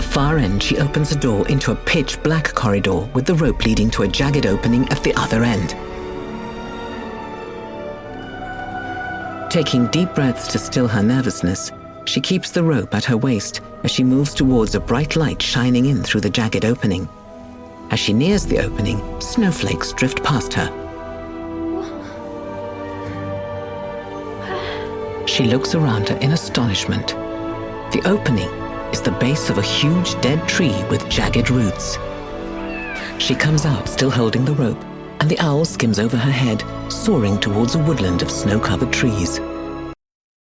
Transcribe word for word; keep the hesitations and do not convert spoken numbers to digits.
far end, she opens a door into a pitch-black corridor with the rope leading to a jagged opening at the other end. Taking deep breaths to still her nervousness, she keeps the rope at her waist as she moves towards a bright light shining in through the jagged opening. As she nears the opening, snowflakes drift past her. She looks around her in astonishment. The opening is the base of a huge dead tree with jagged roots. She comes out still holding the rope, and the owl skims over her head, soaring towards a woodland of snow-covered trees.